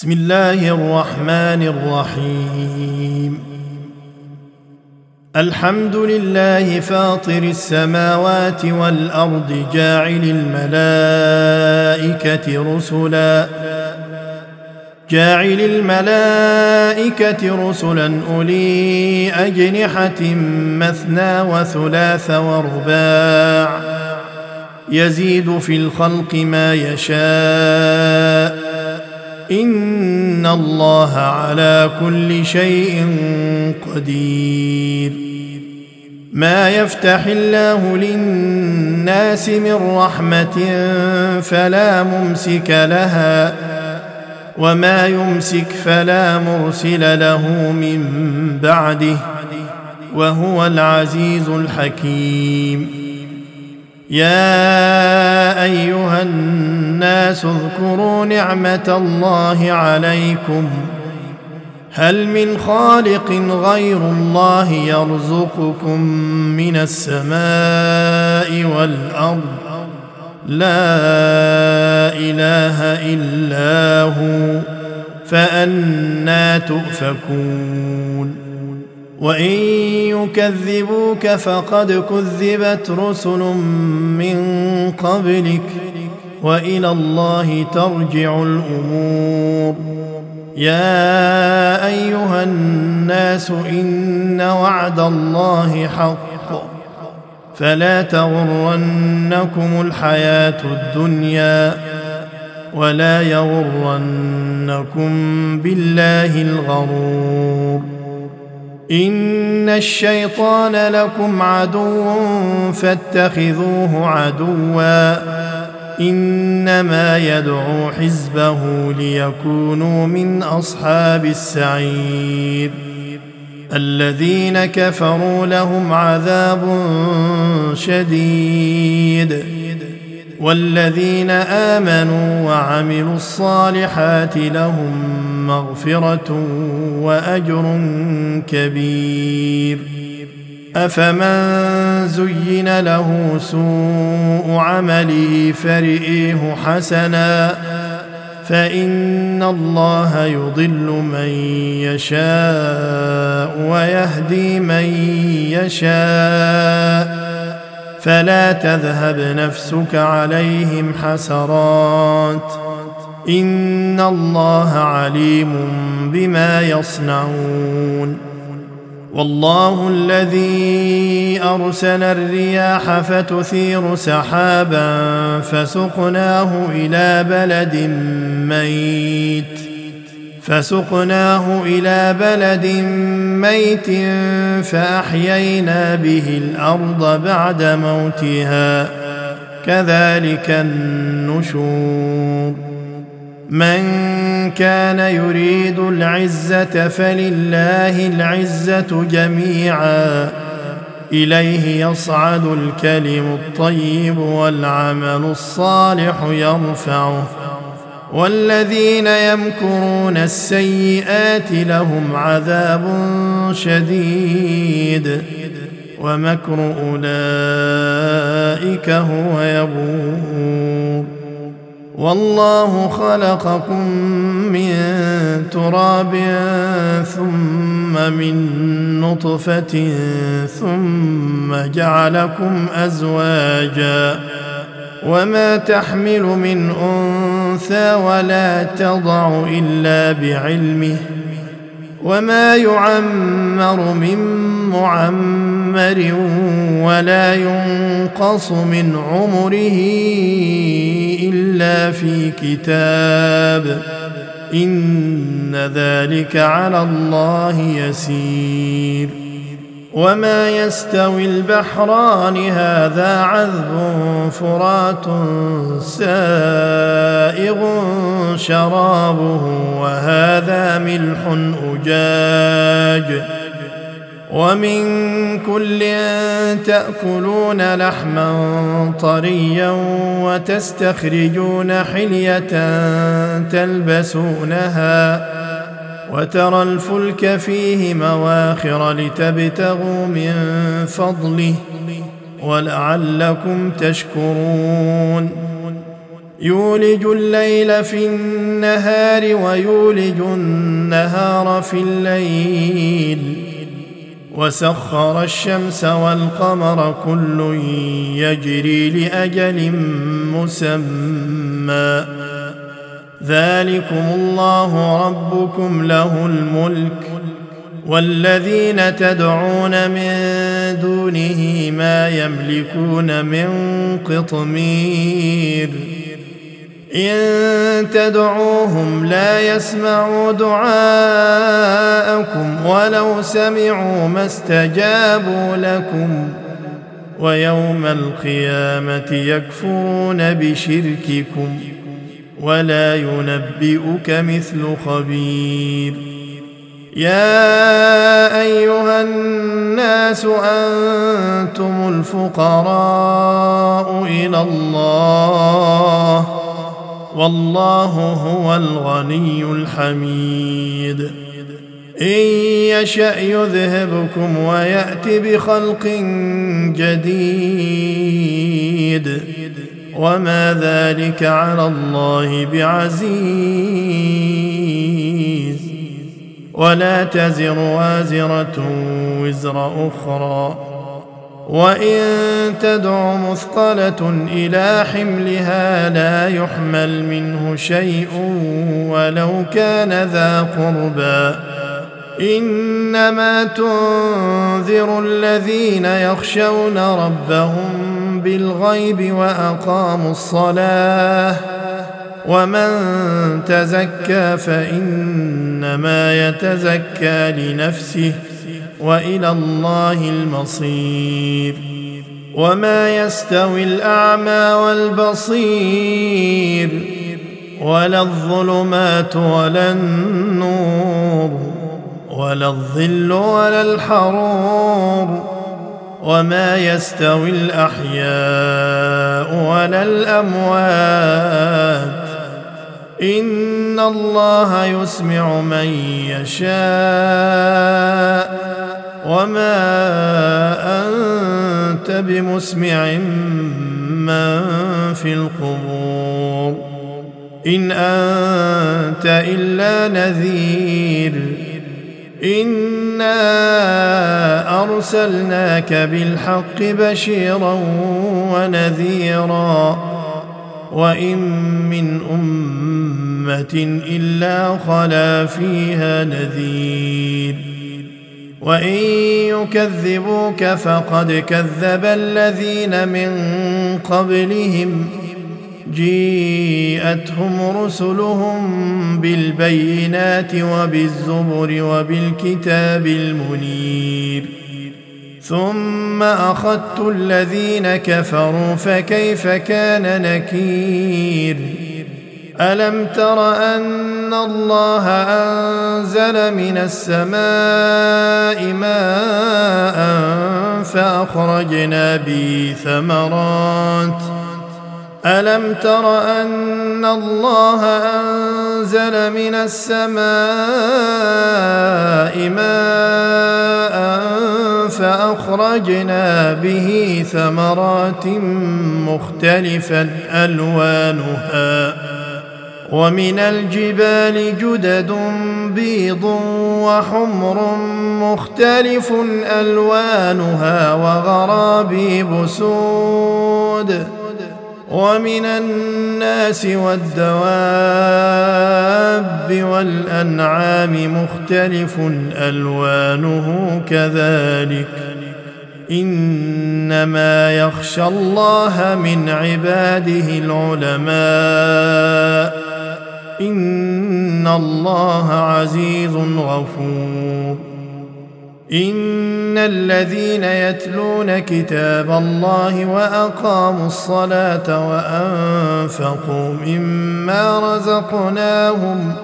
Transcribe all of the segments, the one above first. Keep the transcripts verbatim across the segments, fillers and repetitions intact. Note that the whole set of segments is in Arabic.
بسم الله الرحمن الرحيم. الحمد لله فاطر السماوات والأرض جاعل الملائكة رسلا جاعل الملائكة رسلا أولي أجنحة مثنى وثلاث ورباع يزيد في الخلق ما يشاء إن الله على كل شيء قدير. ما يفتح الله للناس من رحمة فلا ممسك لها وما يمسك فلا مرسل له من بعده وهو العزيز الحكيم. يا أيها الناس اذكروا نعمة الله عليكم هل من خالق غير الله يرزقكم من السماء والأرض لا إله إلا هو فأنى تؤفكون. وإن يكذبوك فقد كذبت رسل من قبلك وإلى الله ترجع الأمور. يا أيها الناس إن وعد الله حق فلا تغرنكم الحياة الدنيا ولا يغرنكم بالله الغرور. إن الشيطان لكم عدو فاتخذوه عدوا إنما يدعو حزبه ليكونوا من أصحاب السعير. الذين كفروا لهم عذاب شديد والذين آمنوا وعملوا الصالحات لهم مغفرة وأجر كبير. أفمن زين له سوء عمله فرئيه حسنا فإن الله يضل من يشاء ويهدي من يشاء فلا تذهب نفسك عليهم حسرات إن الله عليم بما يصنعون. والله الذي أرسل الرياح فتثير سحابا فسقناه إلى بلد ميت فسقناه إلى بلد ميت فأحيينا به الأرض بعد موتها كذلك النشور. من كان يريد العزة فلله العزة جميعا إليه يصعد الكلم الطيب والعمل الصالح يرفعه والذين يمكرون السيئات لهم عذاب شديد ومكر أولئك هو يبور. والله خلقكم من تراب ثم من نطفة ثم جعلكم أزواجا وما تحمل من أنثى ولا تضع إلا بعلمه وما يعمر من معمر ولا ينقص من عمره إلا في كتاب إن ذلك على الله يسير. وما يستوي البحران هذا عذب فرات سائغ شرابه وهذا ملح أجاج ومن كل تأكلون لحما طريا وتستخرجون حلية تلبسونها وترى الفلك فيه مواخر لتبتغوا من فضله ولعلكم تشكرون. يولج الليل في النهار ويولج النهار في الليل وسخر الشمس والقمر كل يجري لأجل مسمى ذلكم الله ربكم له الملك والذين تدعون من دونه ما يملكون من قطمير إن تدعوهم لا يسمعوا دعاءكم ولو سمعوا ما استجابوا لكم ويوم القيامة يكفرون بشرككم ولا ينبئك مثل خبير يا أيها الناس أنتم الفقراء إلى الله والله هو الغني الحميد إن يشأ يذهبكم ويأت بخلق جديد وما ذلك على الله بعزيز ولا تزر وازرة وزر أخرى وإن تدع مثقلة إلى حملها لا يحمل منه شيء ولو كان ذا قربى إنما تنذر الذين يخشون ربهم بالغيب وأقاموا الصلاة ومن تزكى فإنما يتزكى لنفسه وإلى الله المصير وما يستوي الأعمى والبصير ولا الظلمات ولا النور ولا الظل ولا الحرور وما يستوي الأحياء ولا الأموات إن الله يسمع من يشاء وما أنت بمسمع من في القبور إن أنت إلا نذير إنا أرسلناك بالحق بشيرا ونذيرا وإن من أمة إلا خلا فيها نذير وإن يكذبوك فقد كذب الذين من قبلهم جيءتهم رسلهم بالبينات وبالزبر وبالكتاب المنير ثم أخذت الذين كفروا فكيف كان نكير ألم تر أن الله أنزل من السماء ماء فأخرجنا به ثمرات ألم تر أن الله أنزل من السماء ماء فأخرجنا به ثمرات مختلفا ألوانها ومن الجبال جدد بيض وحمر مختلف ألوانها وغرابيب سود ومن الناس والدواب والأنعام مختلف ألوانه كذلك إنما يخشى الله من عباده العلماء إن الله عزيز غفور إن الذين يتلون كتاب الله وأقاموا الصلاة وأنفقوا مما رزقناهم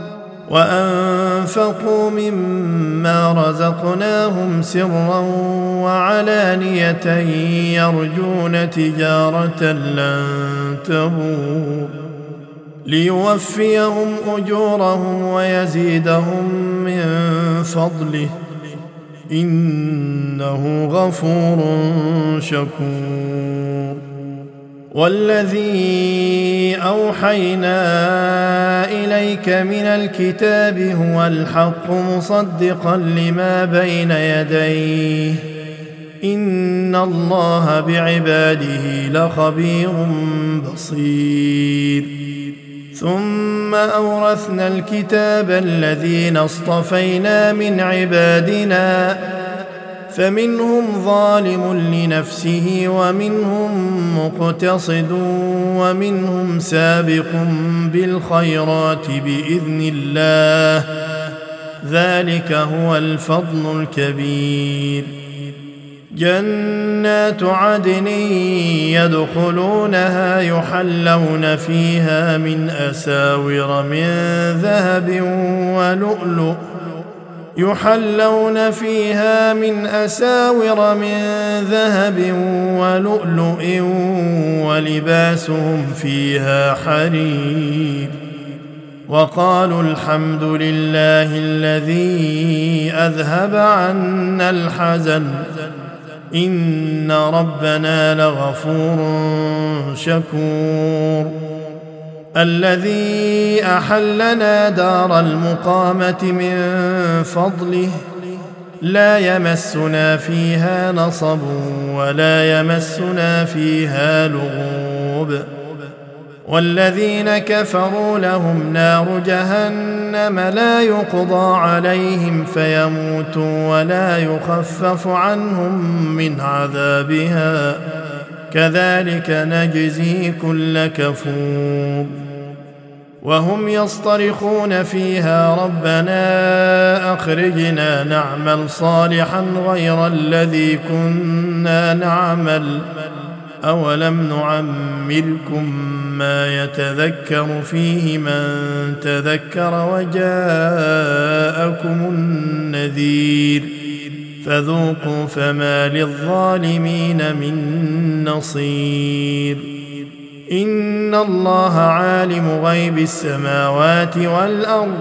وأنفقوا مما رزقناهم سرا وعلانية يرجون تجارة لن تبور ليوفيهم أجورهم ويزيدهم من فضله إنه غفور شكور والذي أوحينا إليك من الكتاب هو الحق مصدقا لما بين يديه إن الله بعباده لخبير بصير. ثم أورثنا الكتاب الذين اصطفينا من عبادنا فمنهم ظالم لنفسه ومنهم مقتصد ومنهم سابق بالخيرات بإذن الله ذلك هو الفضل الكبير. جنات عدن يدخلونها يحلون فيها من أساور من ذهب ولؤلؤ يحلون فيها من أساور من ذهب ولؤلؤ ولباسهم فيها حرير. وقالوا الحمد لله الذي أذهب عنا الحزن إن ربنا لغفور شكور. الذي أحلنا دار المقامة من فضله لا يمسنا فيها نصب ولا يمسنا فيها لغوب. والذين كفروا لهم نار جهنم لا يقضى عليهم فيموتوا ولا يخفف عنهم من عذابها كذلك نجزي كل كفور. وهم يصطرخون فيها ربنا أخرجنا نعمل صالحا غير الذي كنا نعمل أولم نعمركم ما يتذكر فيه من تذكر وجاءكم النذير فذوقوا فما للظالمين من نصير. إن الله عالم غيب السماوات والأرض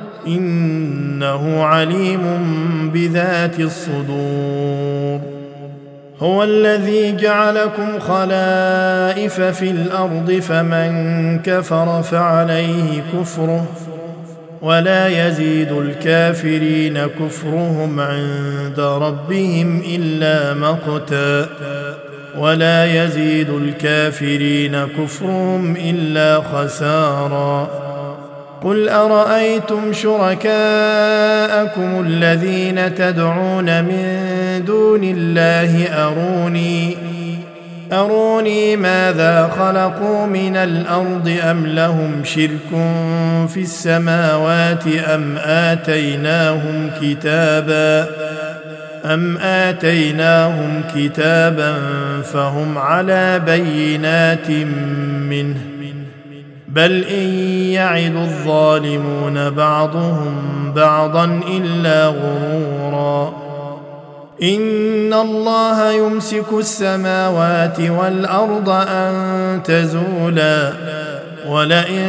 إنه عليم بذات الصدور. هو الذي جعلكم خلائف في الأرض فمن كفر فعليه كفره ولا يزيد الكافرين كفرهم عند ربهم إلا مقتا ولا يزيد الكافرين كفرهم إلا خسارا. قل أرأيتم شركاءكم الذين تدعون من دون الله أروني أروني ماذا خلقوا من الأرض أم لهم شرك في السماوات أم آتيناهم كتابا أم آتيناهم كتابا فهم على بينات منه بل إن يعد الظالمون بعضهم بعضا إلا غرورا. إن الله يمسك السماوات والأرض أن تزولا ولئن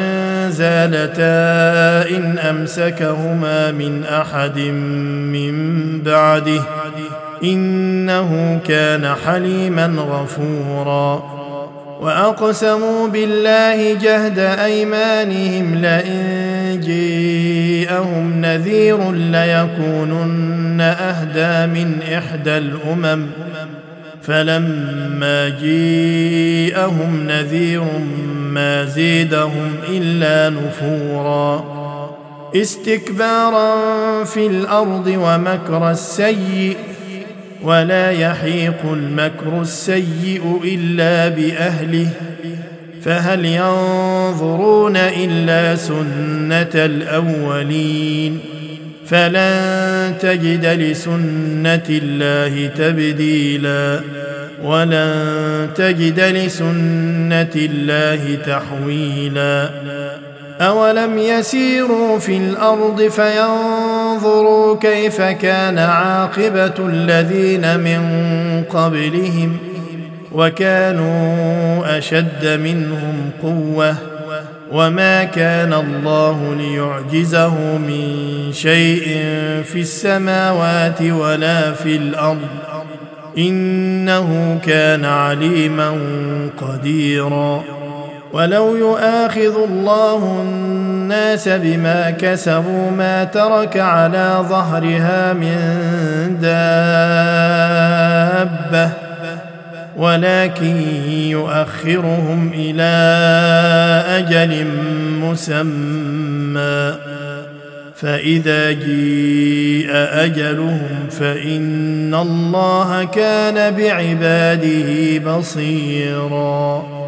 زالتا إن أمسكهما من أحد من بعده إنه كان حليما غفورا. وأقسموا بالله جهد أيمانهم لئن جاءهم نذير ليكونن أهدى من إحدى الأمم فلما جاءهم نذير ما زيدهم إلا نفورا استكبارا في الأرض ومكر السيء ولا يحيق المكر السيء إلا بأهله فهل ينظرون إلا سنة الأولين فلن تجد لسنة الله تبديلا ولن تجد لسنة الله تحويلا. أولم يسيروا في الأرض فينظروا كيف كان عاقبة الذين من قبلهم وكانوا أشد منهم قوة وما كان الله ليعجزه من شيء في السماوات ولا في الأرض إنه كان عليما قديرا. ولو يؤاخذ الله الناس بما كسبوا ما ترك على ظهرها من دابة ولكن يؤخرهم إلى أجل مسمى فإذا جيء أجلهم فإن الله كان بعباده بصيراً.